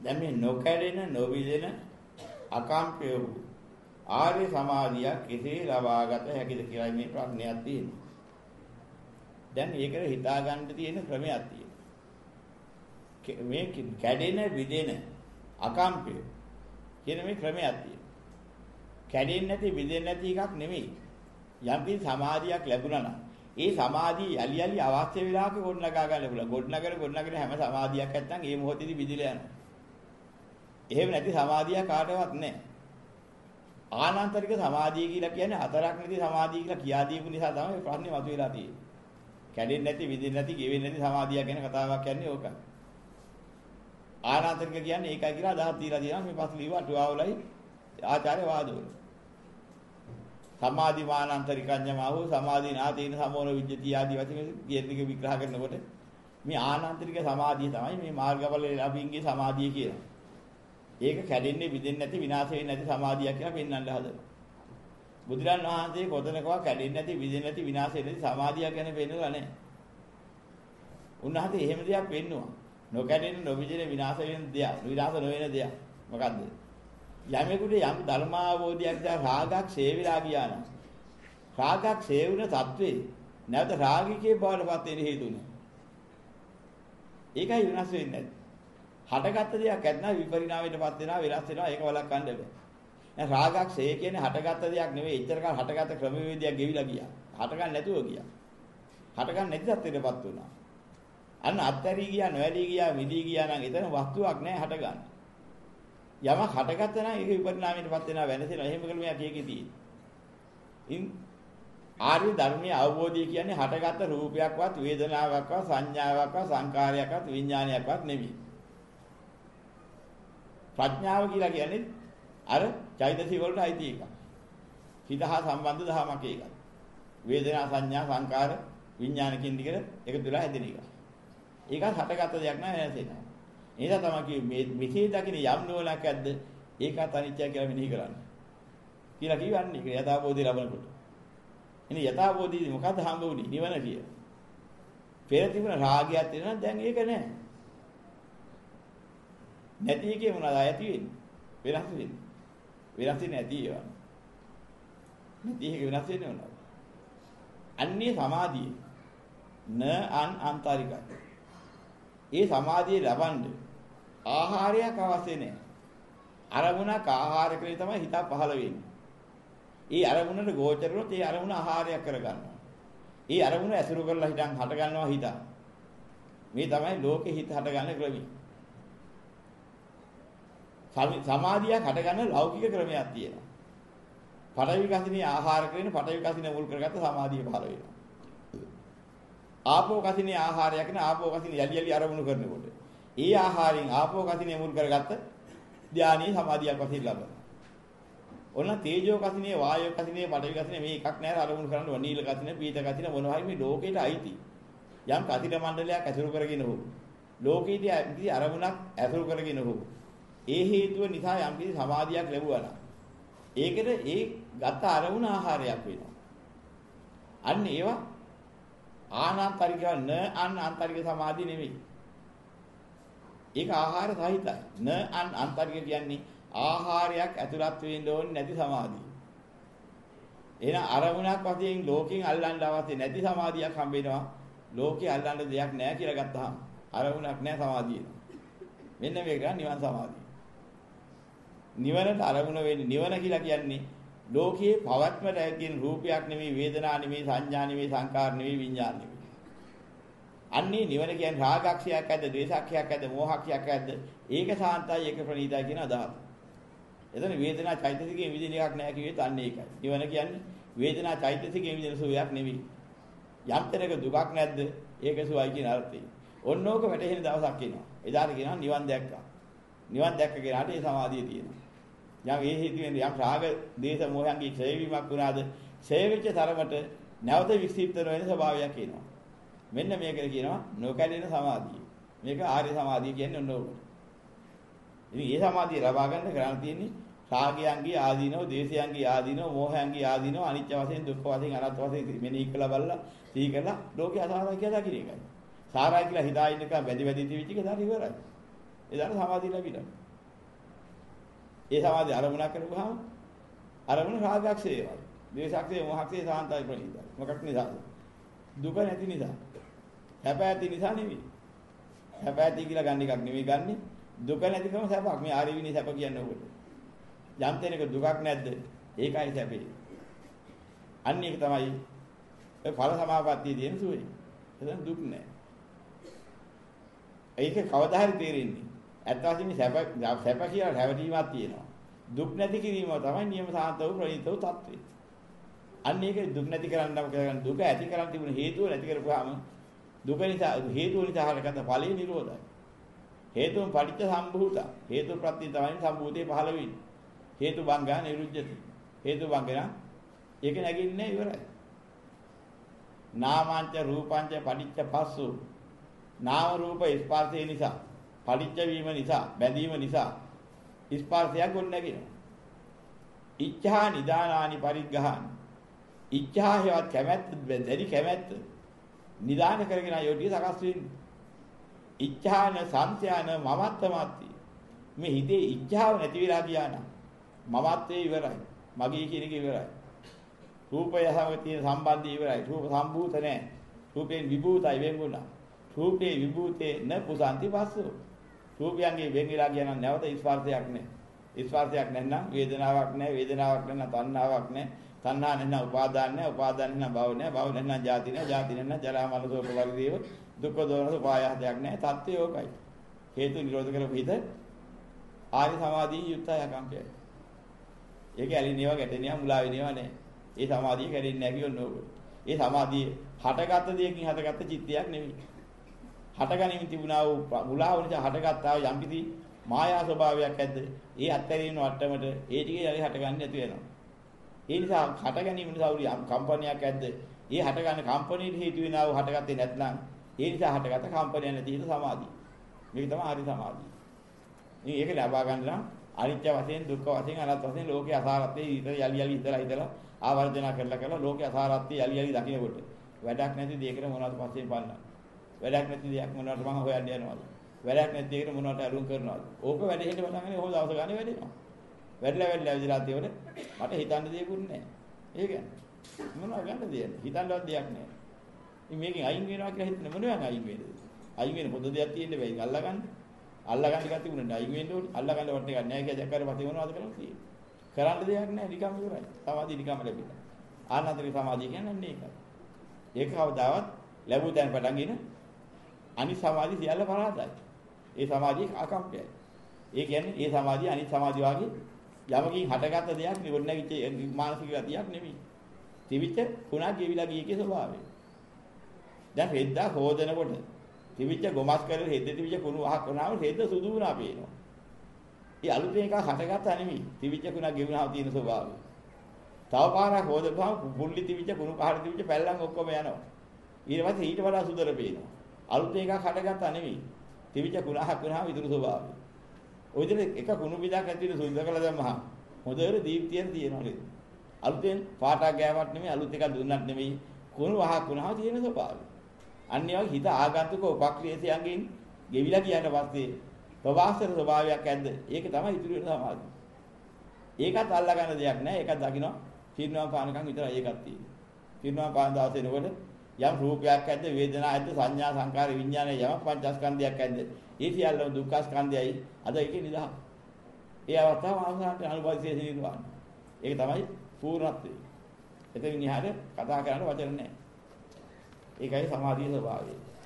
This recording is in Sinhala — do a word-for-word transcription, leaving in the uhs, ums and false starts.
දැන් මේ නොකැඩෙන නොවිදෙන අකම්පය වූ ආර්ය සමාධිය කෙසේ ලබාගත හැකිද කියලා මේ ප්‍රශ්නයක් තියෙනවා. දැන් ඒකට හිතා ගන්න තියෙන ක්‍රමයක් තියෙනවා. මේ කැඩෙන විදෙන අකම්පය කියන මේ ක්‍රමයක් තියෙනවා. කැඩෙන්නේ නැති විදෙන්නේ නැති එකක් නෙමෙයි. යම්කිසි සමාධියක් ලැබුණා නම් ඒ සමාධිය යලි යලි අවශ්‍ය වෙලාවක ගොඩනගා ගන්න පුළුවන්. ගොඩනගර ගොඩනගන හැම සමාධියක් නැත්තම් ඒ මොහොතේදී විදිලා යනවා. එහෙම නැති සමාධිය කාටවත් නැහැ. ආනන්තරික සමාධිය කියලා කියන්නේ හතරක් නැති සමාධිය කියලා කියා දීපු නිසා තමයි ප්‍රශ්නේ මතුවලා තියෙන්නේ. කැඩෙන්නේ නැති, විදින්නේ නැති, ගෙවෙන්නේ නැති සමාධිය ගැන කතාවක් කියන්නේ ඕකයි. ආනන්තරික කියන්නේ ඒකයි කියලා අදහස් දීලා තියෙනවා මේ පස්සේ ලියව අටුවාවලයි ආචාර්ය වාදවල. සමාධි මානන්තරිකඤ්ඤමාහෝ සමාධි නාතේන සමෝන විජ්ජති ආදී වශයෙන් කියන එක විග්‍රහ කරනකොට මේ ආනන්තරික සමාධිය තමයි මේ මාර්ගඵල ලැබීන්ගේ සමාධිය කියලා. ඒක කැඩෙන්නේ විදෙන්නේ නැති විනාශ වෙන්නේ නැති සමාධියක් කියලා පෙන්වන්න හදනවා. බුදුරන් වහන්සේ කොතනකවත් කැඩෙන්නේ නැති විදෙන්නේ නැති විනාශ වෙන්නේ නැති සමාධියක් ගැන පෙන්නලා නැහැ. උන්වහන්සේ එහෙම දෙයක් පෙන්නුවා. නොකැඩෙන නොවිදෙන විනාශ වෙන දෙයක්, විනාශ නොවන දෙයක්. මොකද්ද? යමෙකුට යම් ධර්මාවබෝධයක් දා රාගක් සේවිලා ගියා නම් රාගක් සේවුන තත්වේ නැවත රාගිකේ බවටපත් වෙන හේතුනේ. ඒකයි විනාශ වෙන්නේ නැති. හටගත්ත දෙයක් ඇත්නම් විපරිණාමයටපත් වෙනවා, වෙනස් වෙනවා, ඒක වළක්වන්න බෑ. දැන් රාගක් සේ කියන්නේ හටගත්ත දෙයක් නෙවෙයි, එච්චර කාල හටගත්ත ක්‍රමවේදයක් ගෙවිලා ගියා. හටගන්න නැතුව ගියා. හටගන්න නැති තත්ත්වයටපත් වුණා. අන්න අත්හැරී ගියා, නොඇලී ගියා, මිදී ගියා නම් එතන වස්තුවක් නැහැ හටගන්න. යමක් හටගත්ත නම් ඒක විපරිණාමයටපත් වෙනවා, වෙනසෙනවා. එහෙම කළ මෙයා කීකේ තියෙන්නේ. ඉන් ආර්ය ධර්මයේ අවබෝධය කියන්නේ හටගත්ත රූපයක්වත්, වේදනාවක්වත්, සංඥාවක්වත්, සංකාරයක්වත්, විඥානයක්වත් නෙවෙයි. ප්‍රඥාව කියලා කියන්නේ අර චෛතසික වලට අයිති එකක්. හිත හා සම්බන්ධ දහමක් ඒකයි. වේදනා සංඥා සංකාර විඥාන කියන දිගට එකතු වෙලා හැදෙන එක. ඒක හටගත්ත දෙයක් නෑ නැසෙනවා. ඒ නිසා තමයි කිව්වේ මේ මෙසේ දකින්න යම් නෝලක් ඇද්ද ඒකත් අනිත්‍ය කියලා මෙනෙහි කරන්න. කියලා කියවන්නේ ඒක යථාබෝධය ලැබනකොට. ඉතින් යථාබෝධයදී මොකද්ද හම්බ වුනේ? නිවන කිය. පෙර තිබුණ රාගයක් තියෙනවා දැන් ඒක නෑ. නැති එකේ මොනවද ඇති වෙන්නේ? වෙනස් වෙන්නේ. වෙනස් වෙන්නේ නැති ඒවා. නැති එක වෙනස් වෙන්නේ මොනවද? අන්නේ සමාධිය න අන් අන්තරිකයි. ඒ සමාධිය ලබන්නේ ආහාරයක් අවශ්‍ය නැහැ. අරමුණක් ආහාර කරේ තමයි හිත පහළ වෙන්නේ. ඒ අරමුණට ගෝචර වුණොත් ඒ අරමුණ ආහාරයක් කරගන්නවා. ඒ අරමුණ ඇසුරු කරලා හිතන් හට ගන්නවා හිත. මේ තමයි ලෝකේ හිත හට ගන්න ක්‍රමය. සමාධියක් හටගන්න ලෞකික ක්‍රමයක් තියෙනවා. පඨවි කසිනේ ආහාර කරගෙන පඨවි කසිනේ මුල් කරගත්ත සමාධිය පහළ වෙනවා. ආපෝ කසිනේ ආහාරයක් නේ ආපෝ කසිනේ යලි යලි අරමුණු කරනකොට ඒ ආහාරයෙන් ආපෝ කසිනේ මුල් කරගත්ත ධානී සමාධියක් වශයෙන් ලබනවා. ඔන්න තේජෝ කසිනේ වායෝ කසිනේ පඨවි කසිනේ මේ එකක් නෑර අරමුණු කරන්න ඕන. නීල කසිනේ පීත කසිනේ මොනවා හරි මේ ලෝකෙට අයිති. යම් කසින මණ්ඩලයක් ඇසුරු කරගෙන හෝ ලෝකීදී අරමුණක් ඇසුරු කරගෙන හෝ ඒ හේතුව නිසා යම් කිසි සමාධියක් ලැබුවා නම් ඒකද ඒ ගත අරමුණ ආහාරයක් වෙනවා. අන්න ඒවා ආනාන්තරික න අන් ආන්තරික සමාධිය නෙවෙයි. ඒක ආහාර සහිතයි. න අන් ආන්තරික කියන්නේ ආහාරයක් ඇතුළත් වෙන්න ඕනේ නැති සමාධිය. එහෙනම් අරමුණක් වශයෙන් ලෝකෙන් අල්ලන්න අවශ්‍ය නැති සමාධියක් හම්බ වෙනවා. ලෝකේ අල්ලන්න දෙයක් නැහැ කියලා ගත්තාම අරමුණක් නැහැ සමාධිය. මෙන්න මේක නිවන් සමාධිය. නිවනට අරමුණ වෙන්නේ නිවන කියලා කියන්නේ ලෝකයේ පවත්මට ඇතින් රූපයක් නෙමෙයි වේදනා නෙමෙයි සංඥා නෙමෙයි සංකාර නෙමෙයි විඥාන නෙමෙයි. අන්නේ නිවන කියන්නේ රාගක්ෂයක් ඇද්ද ද්වේෂක්ෂයක් ඇද්ද මෝහක්ෂයක් ඇද්ද ඒක සාන්තයි ඒක ප්‍රණීතයි කියන අදහස. එතන වේදනා චෛතසිකයේ විදින එකක් නැහැ කිව්වෙත් අන්නේ ඒකයි. නිවන කියන්නේ වේදනා චෛතසිකයේ විදින සුවයක් නෙමෙයි. යම් තැනක දුකක් නැද්ද ඒක සුවයි කියන අර්ථය. ඔන්නෝක වැටහෙන දවසක් එනවා. එදාට කියනවා නිවන් දැක්කා. නිවන් දැක්ක කෙනාට ඒ සමාධිය තියෙනවා. යම් ඒ හේතුවෙන් යම් රාග, දේශ, මොහයන්ගේ ක්ෂය වීමක් වුණාද, ක්ෂය වෙච්ච තරමට නැවත වික්ෂිප්ත වෙන ස්වභාවයක් එනවා. මෙන්න මේකට කියනවා නොකැඩෙන සමාධිය. මේක ආර්ය සමාධිය කියන්නේ ඔන්න ඕක. ඉතින් මේ සමාධිය ලබා ගන්න කරණ තියෙන්නේ රාගයන්ගේ ආදීනව, දේශයන්ගේ ආදීනව, මොහයන්ගේ ආදීනව, අනිත්‍ය වශයෙන්, දුක්ඛ වශයෙන්, අනාත්ම වශයෙන් මෙනෙහි කළා බලලා, සිහි කළා ලෝකේ අසාරයි කියලා දකින්න එකයි. සාරයි කියලා හිතා ඉන්නකම් වැඩි වැඩි තිවිච්ච එක දාට ඉවරයි. එදාට සමාධිය ලැබිලා. ඒ සමාධිය අරමුණක් කරගුවාම අරමුණ රාගක්ෂේ වයි. ද්වේෂක්ෂේ මොහක්ෂේ සාන්තයි ප්‍රණීතයි. මොකක් නිසාද? දුක නැති නිසා. හැප ඇති නිසා නෙවෙයි. හැප ඇති කියලා ගන්න එකක් නෙවෙයි ගන්නෙ. දුක නැතිකම සැපක්. මේ ආරිවිනේ සැප කියන්නේ උකට. යම් තැනක දුකක් නැද්ද? ඒකයි සැපේ. අන්න ඒක තමයි ඒ ඵල සමාපත්තිය තියෙන සුවේ. එතන දුක් නැහැ. ඒක කවදා හරි තේරෙන්නේ. ඇත්ත වශයෙන්ම සැප සැප කියලා හැවටීමක් තියෙනවා. දුක් නැති කිරීම තමයි නියම සාන්ත වූ ප්‍රණීත වූ තත්ත්වය. අන්න ඒක දුක් නැති කරන්නම කරගන්න දුක ඇති කරන් තිබුණ හේතුව නැති කරපුවාම දුක නිසා හේතුව නිසා හටගත්ත ඵලයේ නිරෝධයි. හේතුන් පටිච්ච සම්භූත. හේතු ප්‍රත්‍ය තමයි සම්භූතේ පහළ වෙන්නේ. හේතු බංගා නිරුද්ධති. හේතු බංගන ඒක නැගින්නේ ඉවරයි. නාමංච රූපංච පටිච්ච පස්සු. නාම රූප ස්පර්ශය නිසා පටිච්ච වීම නිසා බැඳීම නිසා ස්පර්ශයක් ගොඩ නැගිනවා. ඉච්ඡා නිදානානි පරිග්ගහානි. ඉච්ඡා හේවත් කැමැත්ත දැඩි කැමැත්ත නිදාන කරගෙන යෝටි සකස් වෙන්නේ. ඉච්ඡාන සංත්‍යාන මමත්වමත්ති. මේ හිතේ ඉච්ඡාව නැති වෙලා ගියා නම් මමත්වයේ ඉවරයි. මගේ කියන එක ඉවරයි. රූපය සමග තියෙන සම්බන්ධය ඉවරයි. රූප සම්භූත නැහැ. රූපයෙන් විභූතයි වෙන්ගුණා. රූපේ විභූතේ න පුසන්ති පස්සෝ. රූපයන්ගේ වෙන් වෙලා ගියා නම් නැවත ස්පර්ශයක් නැහැ. ස්පර්ශයක් නැත්නම් වේදනාවක් නැහැ. වේදනාවක් නැත්නම් තණ්හාවක් නැහැ. තණ්හා නැත්නම් උපාදාන නැහැ. උපාදාන නැත්නම් භව නැහැ. භව නැත්නම් ජාති නැහැ. ජාති නැත්නම් ජරා මරණ ශෝක පරිදේව දුක්ඛ දෝමනස උපායහයක් නැහැ. තත්ත්වය ඕකයි. හේතු නිරෝධ කරපු හිත ආර්ය සමාධිය යුක්තය අකම්පයයි. ඒක ඇලිනේවා ගැටෙනේවා මුලා වෙනේවා නැහැ. ඒ සමාධිය කැඩෙන්නේ නැහැ කියොත් ඕක. ඒ සමාධිය හටගත් දෙයකින් හටගත් චිත්තයක් නෙවෙයි. හටගනිමින් තිබුණා වූ මුලාව නිසා හටගත්තා වූ යම්කිසි මායා ස්වභාවයක් ඇද්ද? ඒ අත්තරින වට්ටමට ඒ ටිකේ යලි හටගන්නේ නැති වෙනවා. ඒ නිසා හටගැනීම නිසා වූ කම්පනයක් ඇද්ද? ඒ හටගන්න කම්පනයේ හේතු වෙනා වූ හටගත්තේ නැත්නම් ඒ නිසා හටගත්ත කම්පනය නැති හිත සමාධිය. මේක තමයි ආර්ය සමාධිය. ඉතින් ඒක ලබා ගන්න නම් අනිත්‍ය වශයෙන් දුක්ඛ වශයෙන් අනාත්ම වශයෙන් ලෝකේ අසාරත්වයේ යලි යලි ඉඳලා ඉඳලා ආවර්ජන කරලා කරලා ලෝකේ අසාරත්වයේ යලි යලි දකින්නකොට වැඩක් නැති දෙයකට මොනවද පස්සේ බලන්න. වැඩක් නැති දෙයක් මොනවට මම හොයන්න යනවද? වැඩක් නැති දෙයකට මොනවට අරුම් කරනවද? ඕක වැඩ හිට බලන්නේ හොය දවස් ගානේ වැඩෙනවා. වැඩිලා වැඩිලා විදිහට තියවල මට හිතන්න දෙයක්වත් නැහැ. ඒ කියන්නේ මොනවද ගන්න දෙයක්? හිතන්නවත් දෙයක් නැහැ. ඉතින් මේකෙන් අයින් වෙනවා කියලා හිතන්නේ මොනවාන් අයින් වෙන්නද? අයින් වෙන පොද දෙයක් තියෙන්න බෑ. ඒක අල්ලගන්න. අල්ලගන්න එකක් තිබුණා. අයින් වෙන්න ඕනේ. අල්ලගන්න වට එකක් නැහැ කියලා දැක්කාට පස්සේ මොනවද කරන්නේ තියෙන්නේ? කරන්න දෙයක් නැහැ. නිකම් ඉවරයි. සමාධිය නිකම් ලැබිලා. ආනන්දරික සමාධිය කියන්නේ මේකයි. ඒක කවදාවත් ලැබුව දැන් පටන්ගෙන අනිත් සමාධිය සියල්ල පරාදයි. ඒ සමාධිය අකම්පයයි. ඒ කියන්නේ ඒ සමාධිය අනිත් සමාධිය වාගේ යමකින් හටගත්ත දෙයක් නිවොත් නැගිච්ච මානසික ගතියක් නෙමෙයි. තිවිච්ච කුණක් ගෙවිලා ගියකේ ස්වභාවය. දැන් රෙද්දා හොදනකොට තිවිච්ච ගොමස් කරලා රෙද්ද තිවිච්ච කුණු අහක් වුණාම රෙද්ද සුදු වුණා පේනවා. ඒ අලුතෙන් එකක් හටගත්තා නෙමෙයි. තිවිච්ච කුණක් ගෙවුණාම තියෙන ස්වභාවය. තව පාරක් හොදපුවාම පුල්ලි තිවිච්ච කුණු පහර තිවිච්ච පැල්ලම් ඔක්කොම යනවා. ඊට පස්සේ ඊට වඩා සුදර පේනවා. අලුතෙන් එකක් හටගත්තා නෙමෙයි. තිවිච්ච කුණ අහක් වුණාම ඉතුරු ස්වභාවය. ඔය විදිහට එක කුණු බිදක් ඇතුලේ සුන්දර කළා දැම්මහම හොඳට දීප්තියක් තියෙනවා නේද? අලුතෙන් පාටක් ගෑවක් නෙමෙයි අලුත් එකක් දුන්නත් නෙමෙයි කුණු අහක් වුණාම තියෙන ස්වභාවය. අන්නේ වගේ හිත ආගන්තුක උපක්‍රියසයන්ගෙන් ගෙවිලා ගියාට පස්සේ ප්‍රවාසන ස්වභාවයක් ඇද්ද? ඒක තමයි ඉතුරු වෙන සමාධිය. ඒකත් අල්ලා ගන්න දෙයක් නෑ. ඒකත් දකින්න පිරිනවම් පානකම් විතරයි ඒකත් තියෙන්නේ. පිරිනවම් පාන දවසේ එනකොට යම් රූපයක් ඇද්ද, වේදනාවක් ඇද්ද, සංඥා සංකාර විඥානය යම් පංචස්කන්ධයක් ඇද්ද. ඒ සියල්ලම දුක්ඛ ස්කන්ධයයි. අද ඒකේ නිදහස්. ඒ අවස්ථාව අවසානට අනුභවයේ නිර්වාණ. ඒක තමයි පූර්ණත්වය. එතනින් ඉහාට කතා කරන්න වචන නැහැ. ඒකයි සමාධියේ ස්වභාවය.